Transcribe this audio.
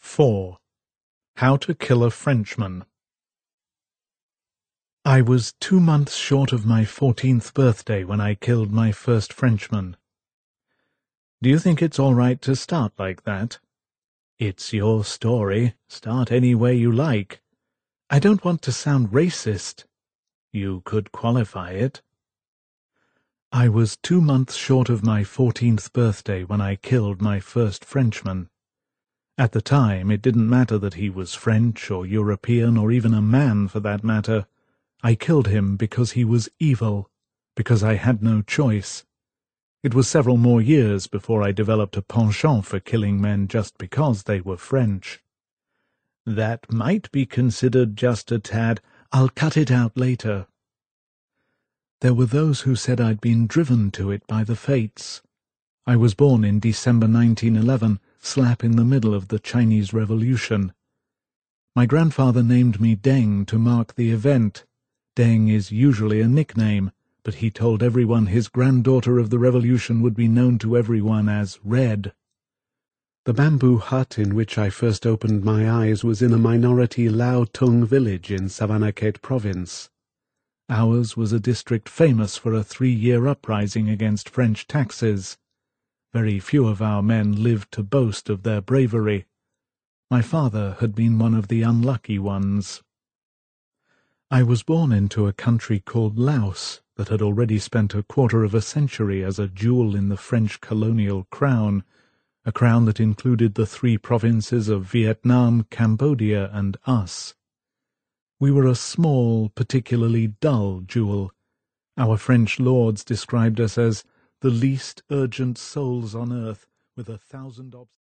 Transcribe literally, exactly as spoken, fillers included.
four. How to Kill a Frenchman. I was two months short of my fourteenth birthday when I killed my first Frenchman. Do you think it's all right to start like that? It's your story. Start any way you like. I don't want to sound racist. You could qualify it. I was two months short of my fourteenth birthday when I killed my first Frenchman. At the time, it didn't matter that he was French or European or even a man for that matter. I killed him because he was evil, because I had no choice. It was several more years before I developed a penchant for killing men just because they were French. That might be considered just a tad. I'll cut it out later. There were those who said I'd been driven to it by the fates. I was born in December nineteen eleven, slap in the middle of the Chinese Revolution. My grandfather named me Deng to mark the event. Deng is usually a nickname, but he told everyone his granddaughter of the revolution would be known to everyone as Red. The bamboo hut in which I first opened my eyes was in a minority Lao Tung village in Savannakhet province. Ours was a district famous for a three-year uprising against French taxes. Very few of our men lived to boast of their bravery. My father had been one of the unlucky ones. I was born into a country called Laos that had already spent a quarter of a century as a jewel in the French colonial crown, a crown that included the three provinces of Vietnam, Cambodia, and us. We were a small, particularly dull jewel. Our French lords described us as the least urgent souls on earth, with a thousand obstacles.